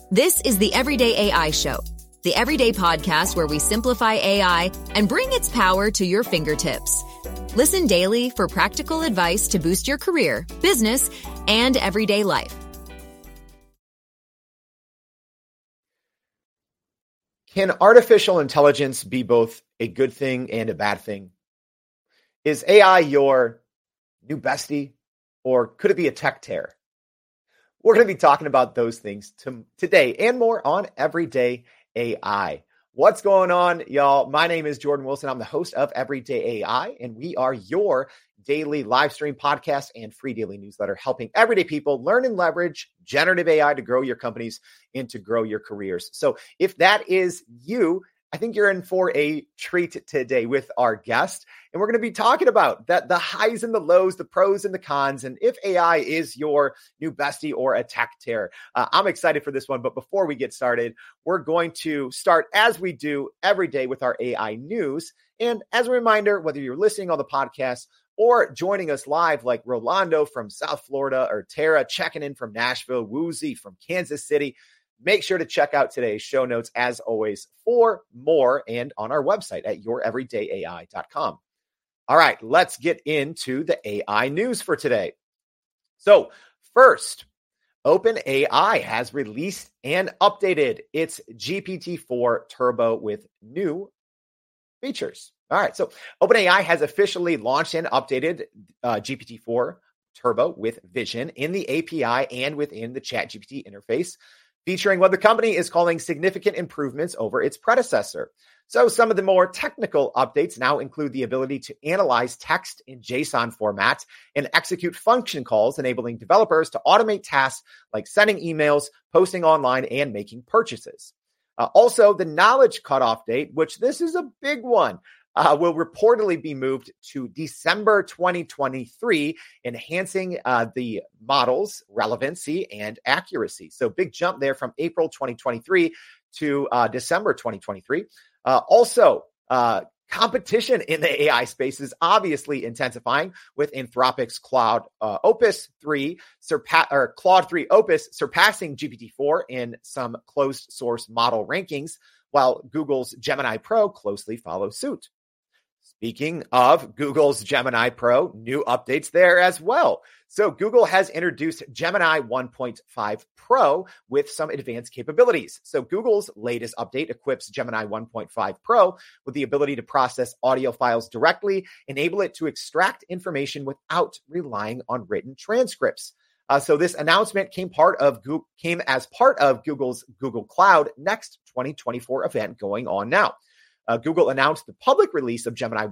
This is the Everyday AI Show, the everyday podcast where we simplify AI and bring its power to your fingertips. Listen daily for practical advice to boost your career, business, and everyday life. Can artificial intelligence be both a good thing and a bad thing? Is AI your new bestie, or could it be a tech tear? We're going to be talking about those things today and more on Everyday AI. What's going on, y'all? My name is Jordan Wilson. I'm the host of Everyday AI, and we are your daily live stream podcast and free daily newsletter, helping everyday people learn and leverage generative AI to grow your companies and to grow your careers. So if that is you, I think you're in for a treat today with our guest. And we're going to be talking about the highs and the lows, the pros and the cons, and if AI is your new bestie or a tech tear. I'm excited for this one. But before we get started, we're going to start as we do every day with our AI news. And as a reminder, whether you're listening on the podcast or joining us live like Rolando from South Florida or Tara checking in from Nashville, Woozy from Kansas City, make sure to check out today's show notes, as always, for more and on our website at youreverydayai.com. All right, let's get into the AI news for today. So first, OpenAI has released and updated its GPT-4 Turbo with new features. All right, so OpenAI has officially launched and updated GPT-4 Turbo with Vision in the API and within the ChatGPT interface, featuring what the company is calling significant improvements over its predecessor. So some of the more technical updates now include the ability to analyze text in JSON format and execute function calls, enabling developers to automate tasks like sending emails, posting online, and making purchases. Also, the knowledge cutoff date, which this is a big one, will reportedly be moved to December 2023, enhancing the model's relevancy and accuracy. So big jump there from April 2023 to December 2023. Also, competition in the AI space is obviously intensifying, with Anthropic's Claude 3 Opus surpassing GPT-4 in some closed source model rankings, while Google's Gemini Pro closely follows suit. Speaking of Google's Gemini Pro, new updates there as well. So Google has introduced Gemini 1.5 Pro with some advanced capabilities. So Google's latest update equips Gemini 1.5 Pro with the ability to process audio files directly, enable it to extract information without relying on written transcripts. So this announcement came as part of Google's Google Cloud Next 2024 event going on now. Google announced the public release of Gemini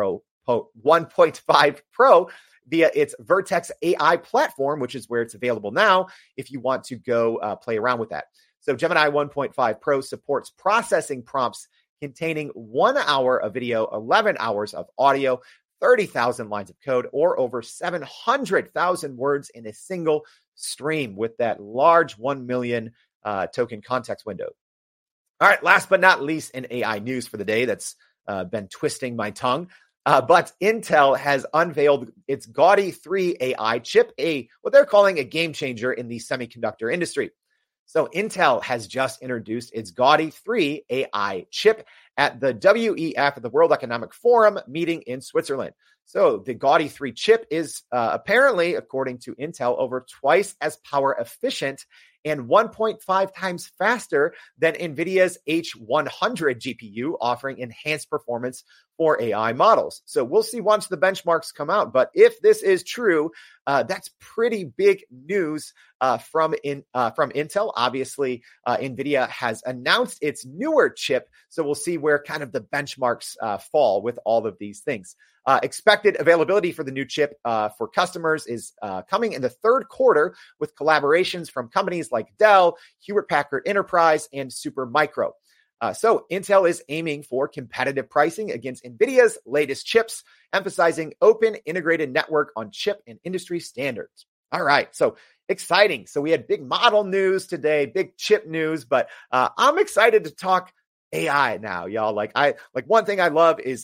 1.5 Pro via its Vertex AI platform, which is where it's available now if you want to go play around with that. So Gemini 1.5 Pro supports processing prompts containing 1 hour of video, 11 hours of audio, 30,000 lines of code, or over 700,000 words in a single stream with that large 1 million token context window. All right, last but not least in AI news for the day that's been twisting my tongue, but Intel has unveiled its Gaudi 3 AI chip, what they're calling a game changer in the semiconductor industry. So Intel has just introduced its Gaudi 3 AI chip at the WEF, the World Economic Forum meeting in Switzerland. So the Gaudi 3 chip is apparently, according to Intel, over twice as power efficient and 1.5 times faster than NVIDIA's H100 GPU, offering enhanced performance for AI models. So we'll see once the benchmarks come out. But if this is true, that's pretty big news from Intel. Obviously, NVIDIA has announced its newer chip, so we'll see where kind of the benchmarks fall with all of these things. Expected availability for the new chip for customers is coming in the third quarter, with collaborations from companies like Dell, Hewlett-Packard Enterprise, and Supermicro. So Intel is aiming for competitive pricing against NVIDIA's latest chips, emphasizing open integrated network on chip and industry standards. All right, so exciting. So we had big model news today, big chip news, but I'm excited to talk AI now, y'all. Like one thing I love is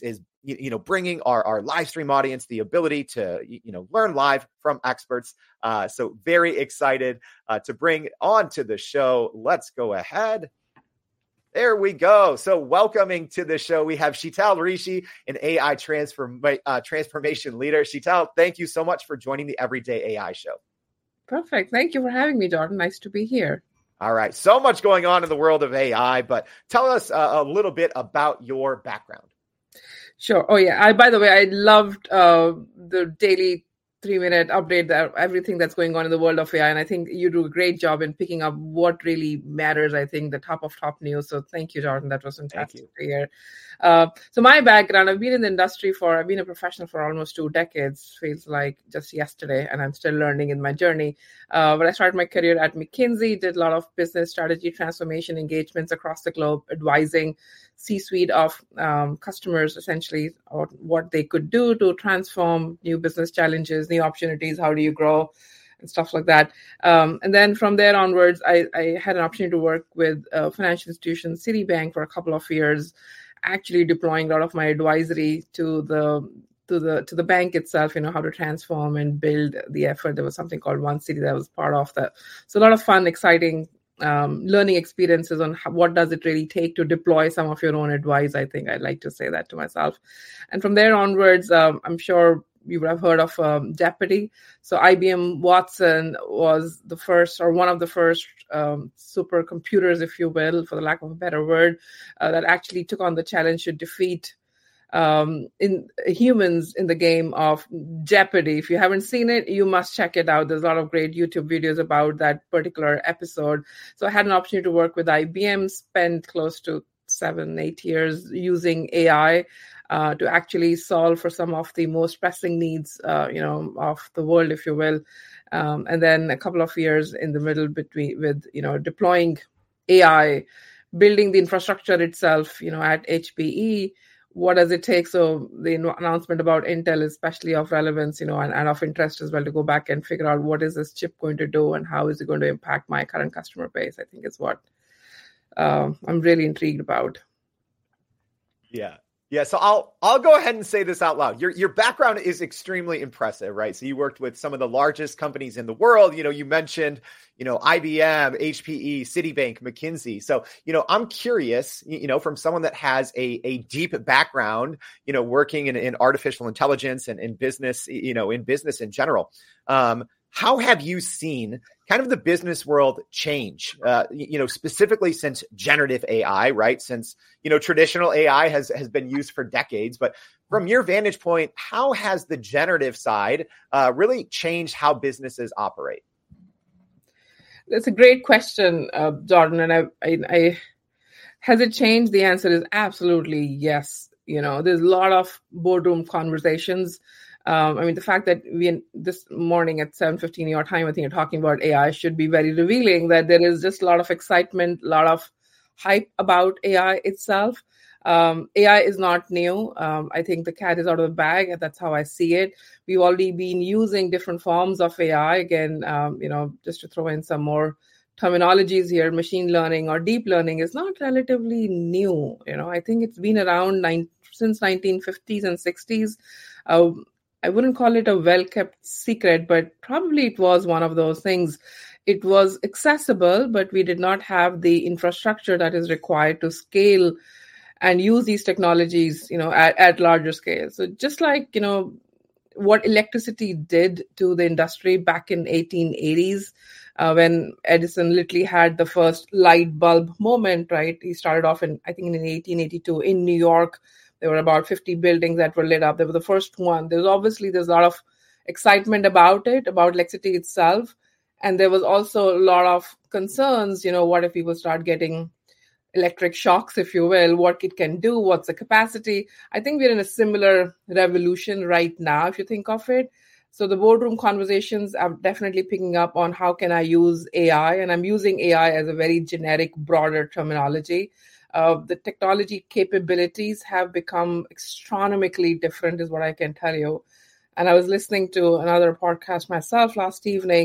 bringing our live stream audience the ability to, learn live from experts. So very excited to bring on to the show. Let's go ahead. There we go. So welcoming to the show, we have Sheetal Rishi, an AI transformation leader. Sheetal, thank you so much for joining the Everyday AI Show. Perfect. Thank you for having me, Jordan. Nice to be here. All right. So much going on in the world of AI, but tell us a little bit about your background. Sure. Oh, yeah. By the way, I loved the daily 3-minute update, that everything that's going on in the world of AI. And I think you do a great job in picking up what really matters, I think, the top news. So thank you, Jordan. That was fantastic to hear. So my background, I've been in the industry I've been a professional for almost 2 decades, feels like just yesterday, and I'm still learning in my journey. But I started my career at McKinsey, did a lot of business strategy transformation engagements across the globe, advising C-suite of customers, essentially, on what they could do to transform new business challenges, new opportunities, how do you grow, and stuff like that. And then from there onwards, I had an opportunity to work with financial institution Citibank for a couple of years, actually deploying a lot of my advisory to the bank itself, how to transform and build the effort. There was something called One City that I was part of that. So a lot of fun, exciting learning experiences on what does it really take to deploy some of your own advice. I think I'd like to say that to myself. And from there onwards, I'm sure you would have heard of Jeopardy. So IBM Watson was the first, or one of the first supercomputers, if you will, for the lack of a better word, that actually took on the challenge to defeat in humans in the game of Jeopardy. If you haven't seen it, you must check it out. There's a lot of great YouTube videos about that particular episode. So I had an opportunity to work with IBM, spent close to 7-8 years using AI to actually solve for some of the most pressing needs, of the world, if you will. And then a couple of years in the middle with deploying AI, building the infrastructure itself, at HPE. What does it take? So the announcement about Intel is especially of relevance, and of interest as well, to go back and figure out what is this chip going to do and how is it going to impact my current customer base, I think is what I'm really intrigued about. Yeah. So I'll go ahead and say this out loud. Your background is extremely impressive, right? So you worked with some of the largest companies in the world. You mentioned, IBM, HPE, Citibank, McKinsey. So, I'm curious, from someone that has a deep background, working in artificial intelligence and in business, in business in general. How have you seen kind of the business world change, specifically since generative AI, right? Since, traditional AI has been used for decades, but from your vantage point, how has the generative side really changed how businesses operate? That's a great question, Jordan. And I has it changed? The answer is absolutely yes. There's a lot of boardroom conversations. The fact that this morning at 7:15 your time, I think you're talking about AI, should be very revealing that there is just a lot of excitement, a lot of hype about AI itself. AI is not new. I think the cat is out of the bag, and that's how I see it. We've already been using different forms of AI. Again, just to throw in some more terminologies here, machine learning or deep learning is not relatively new. I think it's been around since 1950s and 60s. I wouldn't call it a well-kept secret, but probably it was one of those things. It was accessible, but we did not have the infrastructure that is required to scale and use these technologies, at larger scale. So just like, what electricity did to the industry back in 1880s, when Edison literally had the first light bulb moment, right? He started off in 1882 in New York. There were about 50 buildings that were lit up. They were the first one. There's a lot of excitement about it, about electricity itself. And there was also a lot of concerns, what if people start getting electric shocks, if you will, what it can do, what's the capacity. I think we're in a similar revolution right now, if you think of it. So the boardroom conversations are definitely picking up on how can I use AI, and I'm using AI as a very generic, broader terminology. The technology capabilities have become astronomically different, is what I can tell you. And I was listening to another podcast myself last evening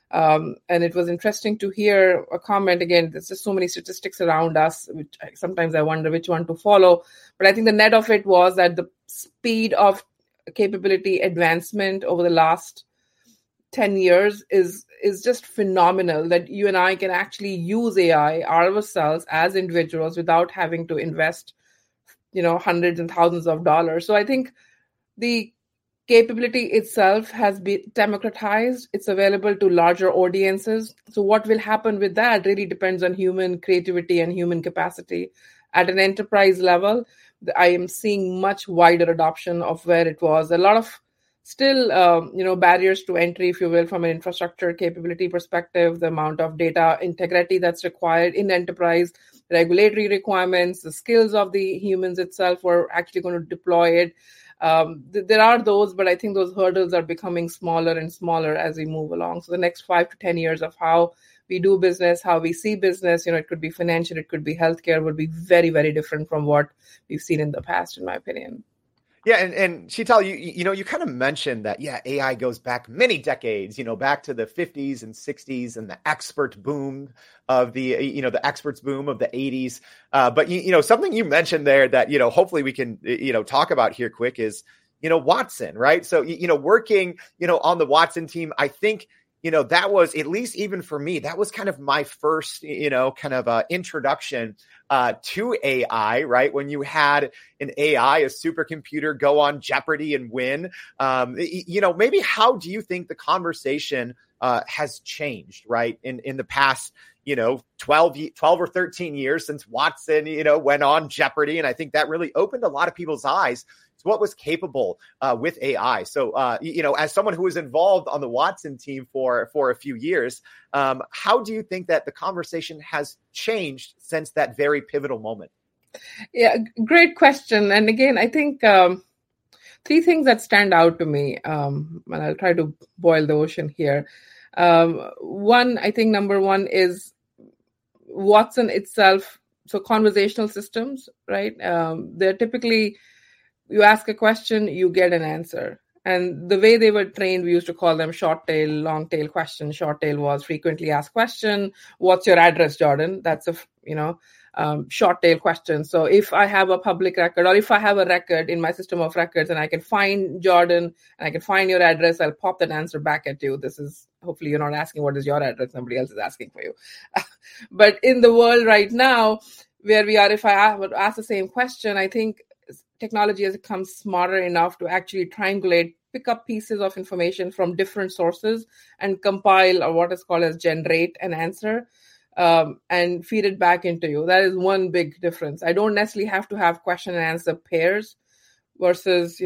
And it was interesting to hear a comment. Again, there's just so many statistics around us, which sometimes I wonder which one to follow. But I think the net of it was that the speed of capability advancement over the last 10 years is just phenomenal, that you and I can actually use AI ourselves as individuals without having to invest, hundreds and thousands of dollars. So I think the capability itself has been democratized. It's available to larger audiences. So what will happen with that really depends on human creativity and human capacity. At an enterprise level, I am seeing much wider adoption of where it was. A lot of still, barriers to entry, if you will, from an infrastructure capability perspective, the amount of data integrity that's required in enterprise, regulatory requirements, the skills of the humans itself who are actually going to deploy it. There are those, but I think those hurdles are becoming smaller and smaller as we move along. So the next 5 to 10 years of how we do business, how we see business, it could be financial, it could be healthcare, would be very, very different from what we've seen in the past, in my opinion. Yeah, and Sheetal, you kind of mentioned that, AI goes back many decades, back to the 50s and 60s and the expert boom of the experts boom of the 80s. But something you mentioned there that hopefully we can talk about here quick is Watson, right? So working on the Watson team, I think that was, at least even for me, that was kind of my first, introduction to AI, right? When you had an AI, a supercomputer, go on Jeopardy and win. Maybe how do you think the conversation has changed, right? In the past, 12 or 13 years since Watson, went on Jeopardy. And I think that really opened a lot of people's eyes to what was capable with AI. So, as someone who was involved on the Watson team for a few years, how do you think that the conversation has changed since that very pivotal moment? Yeah, great question. And again, I think 3 things that stand out to me, and I'll try to boil the ocean here. One, I think number one is Watson itself. So conversational systems, right? They're typically, you ask a question, you get an answer. And the way they were trained, we used to call them short tail, long tail questions. Short tail was frequently asked question. What's your address, Jordan? That's a, short tail question. So if I have a public record, or if I have a record in my system of records and I can find Jordan and I can find your address, I'll pop that answer back at you. This is, hopefully you're not asking what is your address, somebody else is asking for you. But in the world right now, where we are, if I would ask the same question, I think technology has become smarter enough to actually triangulate, pick up pieces of information from different sources and compile, or what is called as generate an answer, and feed it back into you. That is one big difference. I don't necessarily have to have question and answer pairs versus,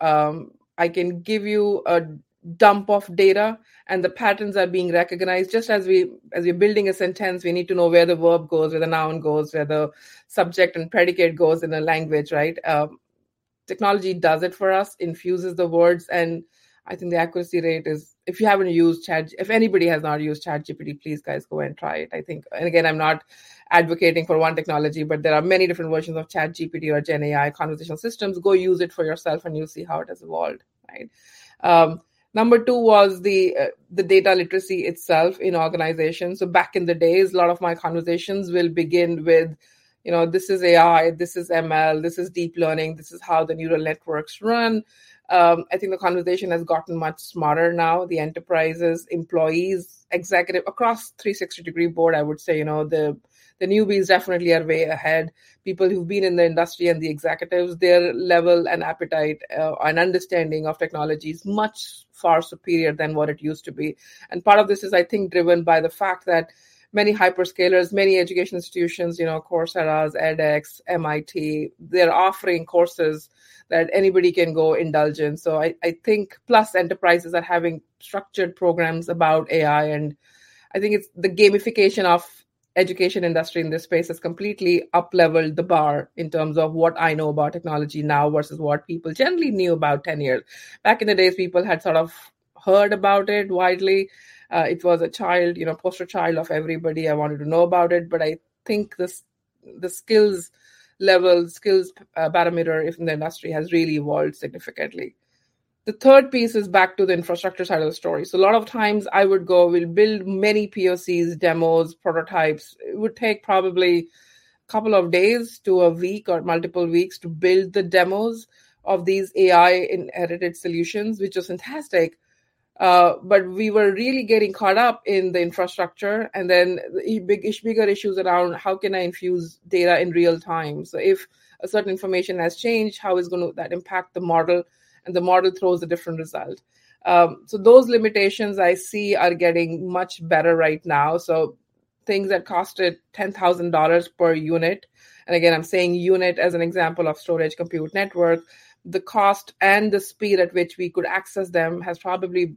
I can give you a dump of data and the patterns are being recognized. Just as we're building a sentence, we need to know where the verb goes, where the noun goes, where the subject and predicate goes in a language, right? Technology does it for us, infuses the words, and I think the accuracy rate is, if you haven't used if anybody has not used ChatGPT, please guys go and try it. I think, and again, I'm not advocating for one technology, but there are many different versions of ChatGPT or Gen AI conversational systems. Go use it for yourself and you'll see how it has evolved, right? Number 2 was the data literacy itself in organizations. So back in the days, a lot of my conversations will begin with, this is AI, this is ML, this is deep learning, this is how the neural networks run. I think the conversation has gotten much smarter now. The enterprises, employees, executive, across 360-degree board, I would say, the newbies definitely are way ahead. People who've been in the industry and the executives, their level and appetite and understanding of technology is much far superior than what it used to be. And part of this is, I think, driven by the fact that many hyperscalers, many education institutions, Coursera's, edX, MIT, they're offering courses that anybody can go indulge in. So I think, plus enterprises are having structured programs about AI. And I think it's the gamification of education industry in this space has completely up-leveled the bar in terms of what I know about technology now versus what people generally knew about 10 years. Back in the days, people had sort of heard about it widely. It was a child, poster child of everybody. I wanted to know about it. But I think the skills level, skills barometer in the industry has really evolved significantly. The third piece is back to the infrastructure side of the story. So a lot of times we'll build many POCs, demos, prototypes. It would take probably a couple of days to a week or multiple weeks to build the demos of these AI inherited solutions, which was fantastic. But we were really getting caught up in the infrastructure, and then the bigger issues around how can I infuse data in real time. So if a certain information has changed, how is going to that impact the model? And the model throws a different result. So those limitations I see are getting much better right now. So things that costed $10,000 per unit, and again, I'm saying unit as an example of storage compute network, the cost and the speed at which we could access them is probably,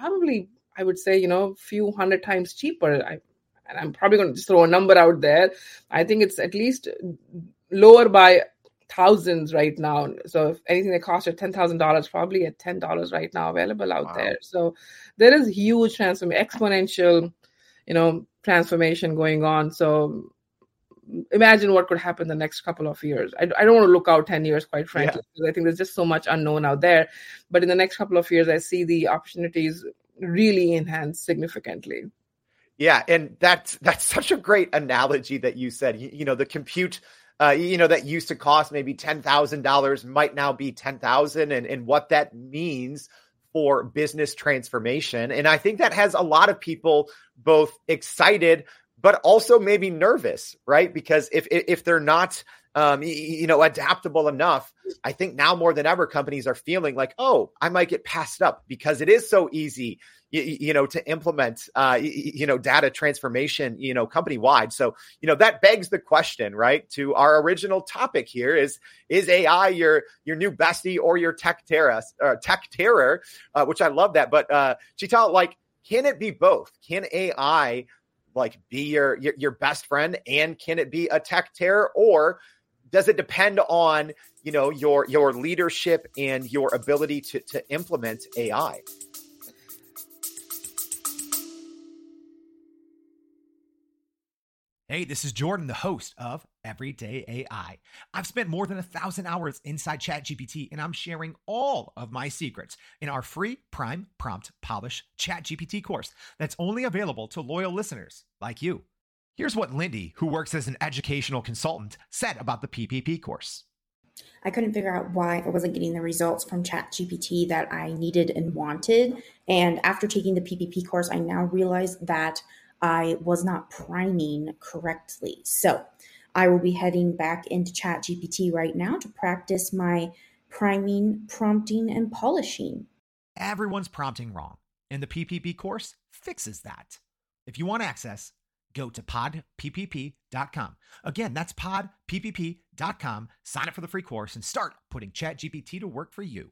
I would say, a few hundred times cheaper. And I'm probably going to just throw a number out there. I think it's at least lower by thousands right now. So if anything that costed $10,000, probably at $10 right now available out there. So there is huge exponential, transformation going on. So imagine what could happen the next couple of years. I don't want to look out 10 years, quite frankly, because I think there's just so much unknown out there. But in the next couple of years, I see the opportunities really enhance significantly. Yeah, and that's such a great analogy that you said. The compute that used to cost maybe $10,000 might now be $10,000, and what that means for business transformation. And I think that has a lot of people both excited, but also maybe nervous, right? Because if they're not, adaptable enough, I think now more than ever, companies are feeling like, oh, I might get passed up because it is so easy, to implement, data transformation, company wide. So, that begs the question, right? To our original topic here is AI your new bestie or your tech terror, which I love that. But Sheetal, can it be both? Can AI be your best friend, and can it be a tech terror, or does it depend on your leadership and your ability to implement AI? Hey, this is Jordan, the host of Everyday AI. I've spent more than 1,000 hours inside ChatGPT, and I'm sharing all of my secrets in our free Prime Prompt Polish ChatGPT course that's only available to loyal listeners like you. Here's what Lindy, who works as an educational consultant, said about the PPP course. I couldn't figure out why I wasn't getting the results from ChatGPT that I needed and wanted. And after taking the PPP course, I now realize that I was not priming correctly. So I will be heading back into ChatGPT right now to practice my priming, prompting, and polishing. Everyone's prompting wrong, and the PPP course fixes that. If you want access, go to podppp.com. Again, that's podppp.com. Sign up for the free course and start putting ChatGPT to work for you.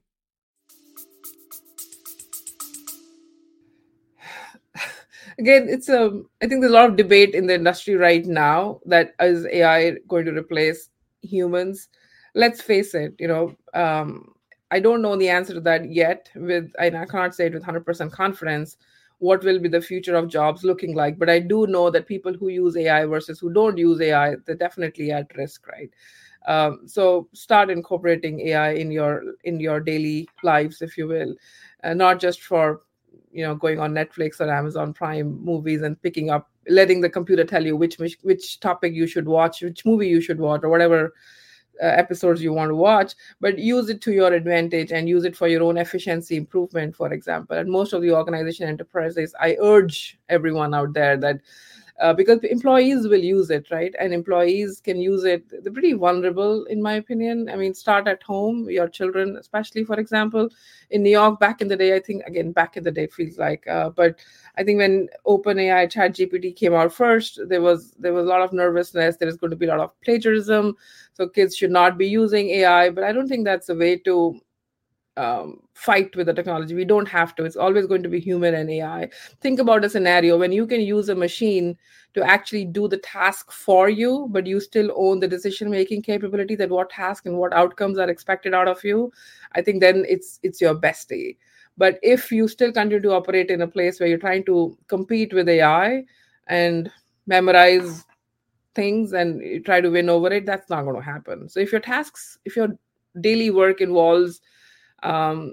Again, I think there's a lot of debate in the industry right now that is AI going to replace humans? Let's face it, I don't know the answer to that yet. I cannot say it with 100% confidence what will be the future of jobs looking like. But I do know that people who use AI versus who don't use AI, they're definitely at risk, right? So start incorporating AI in your daily lives, if you will, not just for going on Netflix or Amazon Prime movies and letting the computer tell you which topic you should watch, which movie you should watch, or whatever episodes you want to watch, but use it to your advantage and use it for your own efficiency improvement, for example. And most of the organization enterprises, I urge everyone out there that because employees will use it, right? And employees can use it. They're pretty vulnerable, in my opinion. I mean, start at home, your children, especially, for example, in New York back in the day, I think, again, back in the day it feels like, but I think when OpenAI ChatGPT came out first, there was a lot of nervousness. There is going to be a lot of plagiarism. So kids should not be using AI, but I don't think that's a way to fight with the technology. We don't have to. It's always going to be human and AI. Think about a scenario when you can use a machine to actually do the task for you, but you still own the decision-making capability that what task and what outcomes are expected out of you. I think then it's your bestie. But if you still continue to operate in a place where you're trying to compete with AI and memorize things and you try to win over it, that's not going to happen. So if your daily work involves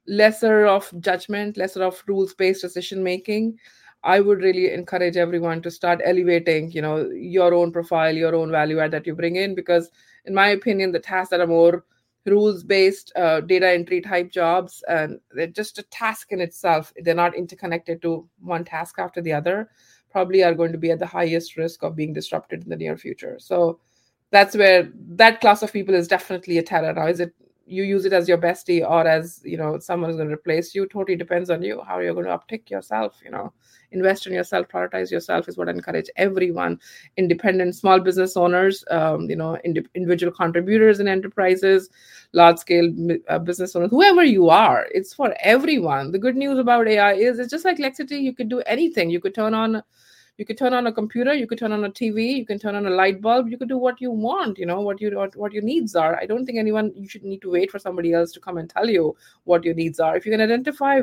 lesser of judgment, lesser of rules-based decision making. I would really encourage everyone to start elevating, your own profile, your own value add that you bring in, because in my opinion, the tasks that are more rules-based data entry type jobs, and they're just a task in itself, they're not interconnected to one task after the other, probably are going to be at the highest risk of being disrupted in the near future. So that's where that class of people is definitely a terror. Now, is it you use it as your bestie or as, someone is going to replace you? Totally depends on you, how you're going to uptick yourself, invest in yourself, prioritize yourself is what I encourage everyone. Independent small business owners, individual contributors in enterprises, large scale business owners, whoever you are, it's for everyone. The good news about AI is it's just like electricity. You could do anything. You could turn on a computer, you could turn on a TV, you can turn on a light bulb, you could do what you want, what your needs are. I don't think you should need to wait for somebody else to come and tell you what your needs are. If you can identify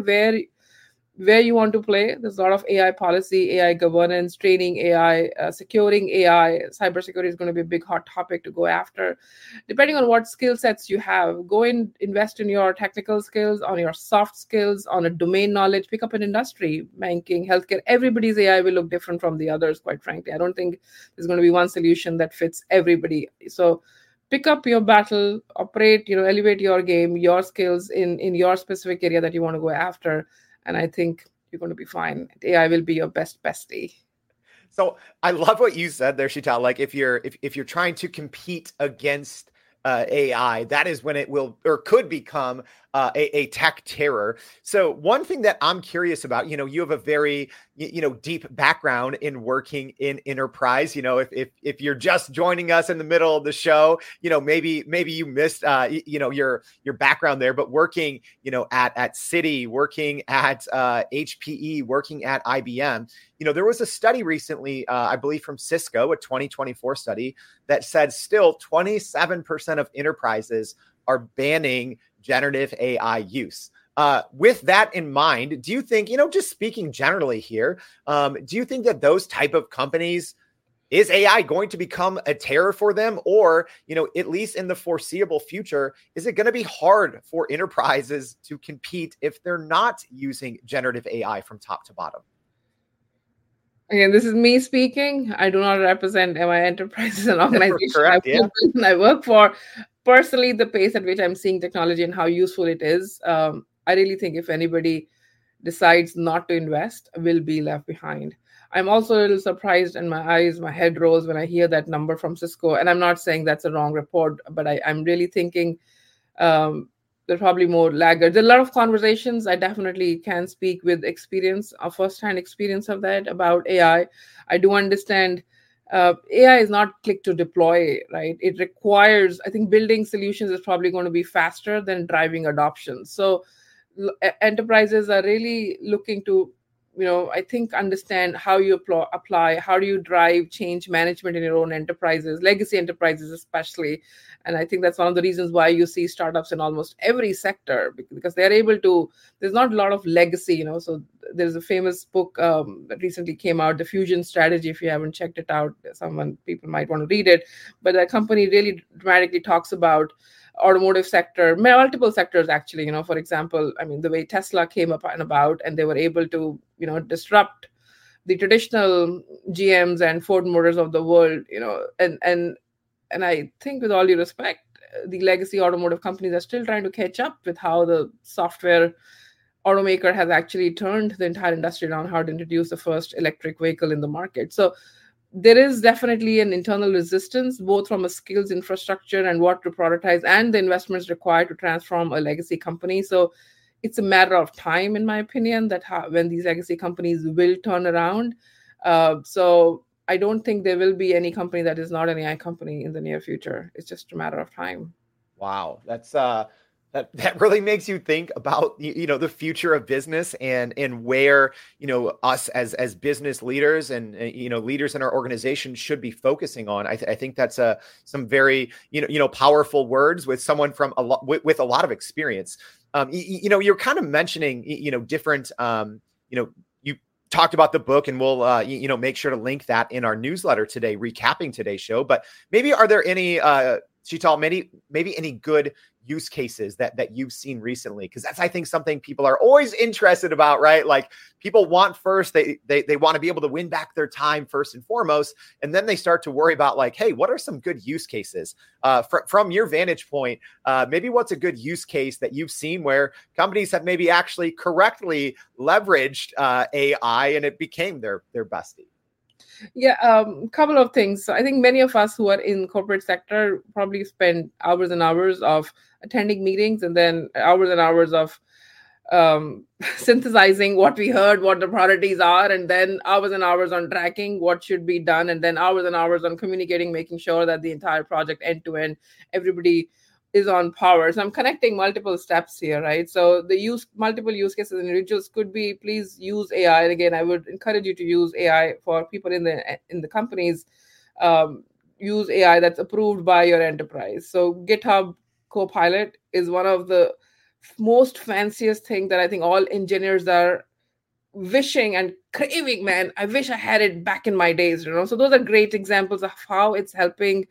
where you want to play, there's a lot of AI policy, AI governance, training AI, securing AI. Cybersecurity is going to be a big hot topic to go after. Depending on what skill sets you have, go and invest in your technical skills, on your soft skills, on a domain knowledge, pick up an industry, banking, healthcare. Everybody's AI will look different from the others, quite frankly. I don't think there's going to be one solution that fits everybody. So pick up your battle, operate, elevate your game, your skills in your specific area that you want to go after. And I think you're going to be fine. AI will be your best bestie. So I love what you said there, Sheetal. Like if you're trying to compete against AI, that is when it will or could become a tech terror. So one thing that I'm curious about, you have a very deep background in working in enterprise. If you're just joining us in the middle of the show, maybe you missed your background there, but working at Citi, working at HPE, working at IBM. There was a study recently, I believe from Cisco, a 2024 study that said still 27% of enterprises are banning generative AI use. With that in mind, do you think, just speaking generally here, do you think that those type of companies, is AI going to become a terror for them? Or, at least in the foreseeable future, is it going to be hard for enterprises to compete if they're not using generative AI from top to bottom? Again, this is me speaking. I do not represent MI Enterprises, an organization correct, I work for. Personally, the pace at which I'm seeing technology and how useful it is, I really think if anybody decides not to invest, will be left behind. I'm also a little surprised, and my head rolls when I hear that number from Cisco. And I'm not saying that's a wrong report, but I'm really thinking there are probably more laggards. There are a lot of conversations. I definitely can speak with experience, a first-hand experience of that about AI. I do understand AI is not click to deploy, right? It requires, I think building solutions is probably going to be faster than driving adoption. So enterprises are really looking to, I think understand how you apply, how do you drive change management in your own enterprises, legacy enterprises especially. And I think that's one of the reasons why you see startups in almost every sector, because they're able to, there's not a lot of legacy, so there's a famous book that recently came out, The Fusion Strategy. If you haven't checked it out, people might want to read it. But the company really dramatically talks about automotive sector, multiple sectors actually, for example, the way Tesla came up and about, and they were able to, disrupt the traditional GMs and Ford Motors of the world, and I think with all due respect, the legacy automotive companies are still trying to catch up with how the software automaker has actually turned the entire industry around, how to introduce the first electric vehicle in the market. So there is definitely an internal resistance, both from a skills infrastructure and what to prioritize and the investments required to transform a legacy company. So it's a matter of time, in my opinion, that when these legacy companies will turn around. So I don't think there will be any company that is not an AI company in the near future. It's just a matter of time. Wow. That's that really makes you think about, the future of business and where, us as business leaders and, leaders in our organization should be focusing on. I think that's some very, powerful words with someone from with a lot of experience. You're kind of mentioning, different, you talked about the book, and we'll, make sure to link that in our newsletter today, recapping today's show. But maybe are there any Sheetal, maybe any good use cases that you've seen recently, because that's, I think, something people are always interested about, right? Like, people want first, they want to be able to win back their time first and foremost, and then they start to worry about, like, hey, what are some good use cases from your vantage point? Maybe what's a good use case that you've seen where companies have maybe actually correctly leveraged AI and it became their bestie? Yeah, couple of things. So I think many of us who are in corporate sector probably spend hours and hours of attending meetings, and then hours and hours of synthesizing what we heard, what the priorities are, and then hours and hours on tracking what should be done, and then hours and hours on communicating, making sure that the entire project end to end, everybody is on power. So I'm connecting multiple steps here, right? So the multiple use cases and individuals could be, please use AI. And again, I would encourage you to use AI for people in the companies. Use AI that's approved by your enterprise. So GitHub Copilot is one of the most fanciest thing that I think all engineers are wishing and craving. Man, I wish I had it back in my days, So those are great examples of how it's helping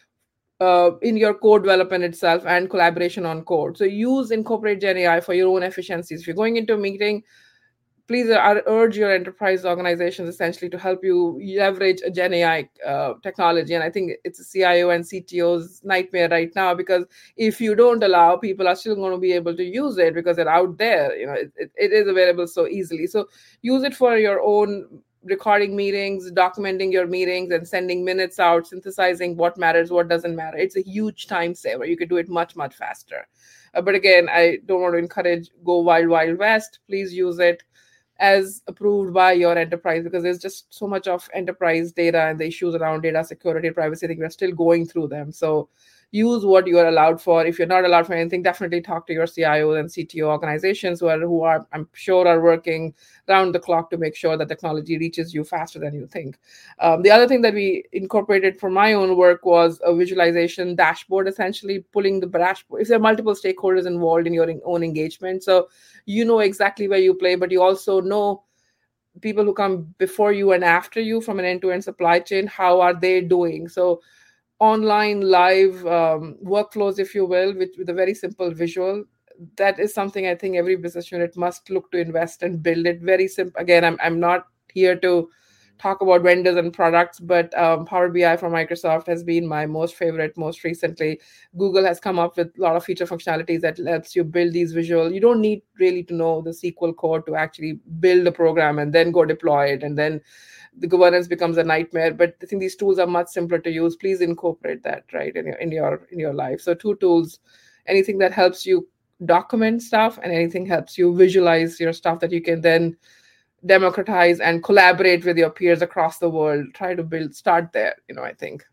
in your code development itself and collaboration on code. So incorporate Gen AI for your own efficiencies. If you're going into a meeting, please urge your enterprise organizations essentially to help you leverage a Gen AI technology. And I think it's a CIO and CTO's nightmare right now, because if you don't allow, people are still going to be able to use it because they're out there. It is available so easily. So use it for your own recording meetings, documenting your meetings, and sending minutes out, synthesizing what matters, what doesn't matter. It's a huge time saver. You could do it much, much faster. But again, I don't want to encourage go wild, wild west. Please use it as approved by your enterprise, because there's just so much of enterprise data and the issues around data security, privacy. I think we're still going through them. So use what you are allowed for. If you're not allowed for anything, definitely talk to your CIO and CTO organizations who are I'm sure are working round the clock to make sure that technology reaches you faster than you think. The other thing that we incorporated for my own work was a visualization dashboard, essentially pulling the dashboard. If there are multiple stakeholders involved in your own engagement, so you know exactly where you play, but you also know people who come before you and after you from an end-to-end supply chain, how are they doing? So online live workflows, if you will, with a very simple visual. That is something I think every business unit must look to invest and build it. Very simple. Again, I'm not here to talk about vendors and products, but Power BI from Microsoft has been my most favorite most recently. Google has come up with a lot of feature functionalities that lets you build these visual. You don't need really to know the SQL code to actually build a program and then go deploy it, and then the governance becomes a nightmare. But I think these tools are much simpler to use. Please incorporate that, right, in your life. So 2 tools, anything that helps you document stuff and anything helps you visualize your stuff that you can then democratize and collaborate with your peers across the world. Try to start there, I think.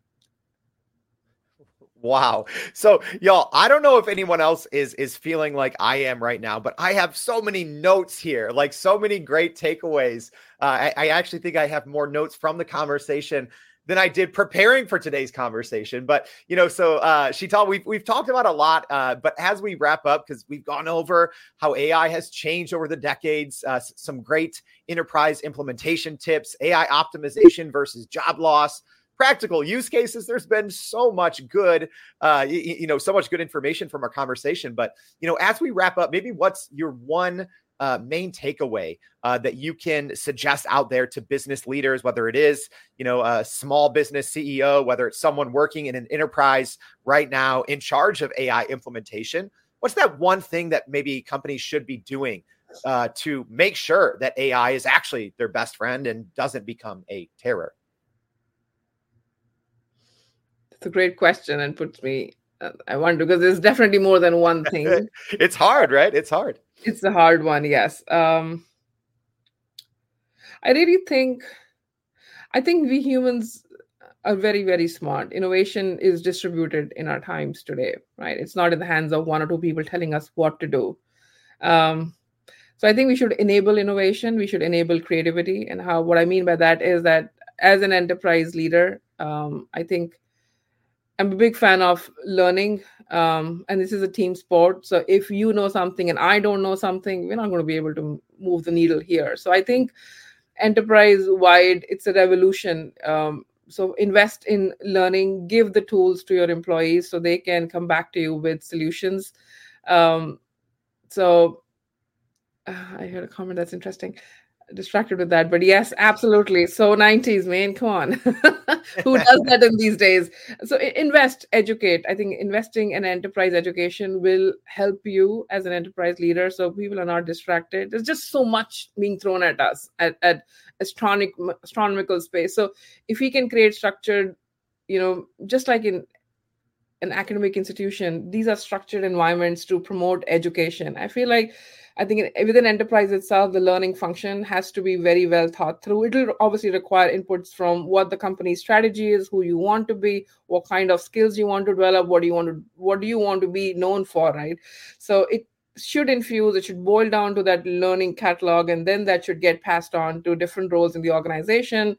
Wow. So y'all, I don't know if anyone else is feeling like I am right now, but I have so many notes here, like so many great takeaways. I actually think I have more notes from the conversation than I did preparing for today's conversation. But, so Sheetal, we've talked about a lot, but as we wrap up, because we've gone over how AI has changed over the decades, some great enterprise implementation tips, AI optimization versus job loss, practical use cases. There's been so much good, so much good information from our conversation. But, as we wrap up, maybe what's your one main takeaway that you can suggest out there to business leaders, whether it is, a small business CEO, whether it's someone working in an enterprise right now in charge of AI implementation? What's that one thing that maybe companies should be doing to make sure that AI is actually their best friend and doesn't become a terror? It's a great question and puts me, I wonder, because there's definitely more than one thing. It's hard, right? It's hard. It's a hard one, yes. I think we humans are very, very smart. Innovation is distributed in our times today, right? It's not in the hands of 1 or 2 people telling us what to do. So I think we should enable innovation. We should enable creativity. And what I mean by that is that as an enterprise leader, I think I'm a big fan of learning, and this is a team sport. So if you know something and I don't know something, we're not going to be able to move the needle here. So I think enterprise-wide, it's a revolution. So invest in learning, give the tools to your employees so they can come back to you with solutions. I heard a comment that's interesting. Distracted with that, but yes, absolutely. So 90s, man, come on. Who does that in these days? So invest, educate. I think investing in enterprise education will help you as an enterprise leader, so people are not distracted. There's just so much being thrown at us at astronomical space. So if we can create structured, just like in an academic institution, these are structured environments to promote education. I think within enterprise itself, the learning function has to be very well thought through. It'll obviously require inputs from what the company's strategy is, who you want to be, what kind of skills you want to develop, what do you want to be known for, right? So it should boil down to that learning catalog, and then that should get passed on to different roles in the organization.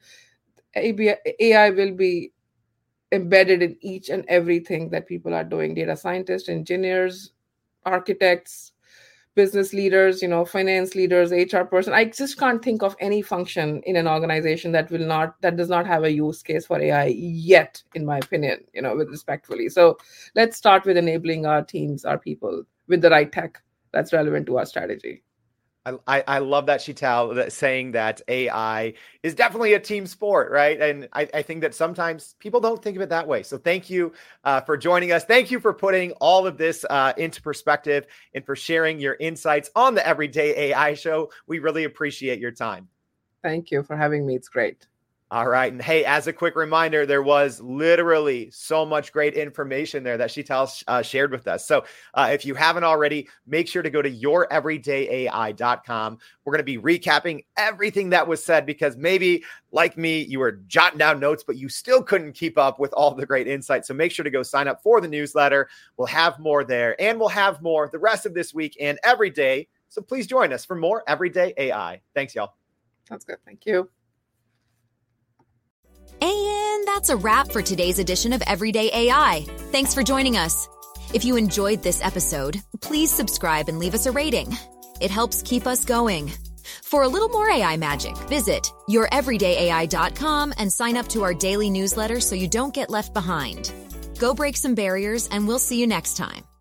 AI will be embedded in each and everything that people are doing: data scientists, engineers, architects, business leaders, finance leaders, HR person. I just can't think of any function in an organization that does not have a use case for AI yet, in my opinion, with respectfully. So let's start with enabling our teams, our people, with the right tech that's relevant to our strategy. I love that, Sheetal, saying that AI is definitely a team sport, right? And I think that sometimes people don't think of it that way. So thank you for joining us. Thank you for putting all of this into perspective and for sharing your insights on the Everyday AI Show. We really appreciate your time. Thank you for having me. It's great. All right. And hey, as a quick reminder, there was literally so much great information there that Sheetal shared with us. So if you haven't already, make sure to go to youreverydayai.com. We're going to be recapping everything that was said, because maybe like me, you were jotting down notes, but you still couldn't keep up with all the great insights. So make sure to go sign up for the newsletter. We'll have more there, and we'll have more the rest of this week and every day. So please join us for more Everyday AI. Thanks, y'all. Sounds good. Thank you. And that's a wrap for today's edition of Everyday AI. Thanks for joining us. If you enjoyed this episode, please subscribe and leave us a rating. It helps keep us going. For a little more AI magic, visit youreverydayai.com and sign up to our daily newsletter so you don't get left behind. Go break some barriers, and we'll see you next time.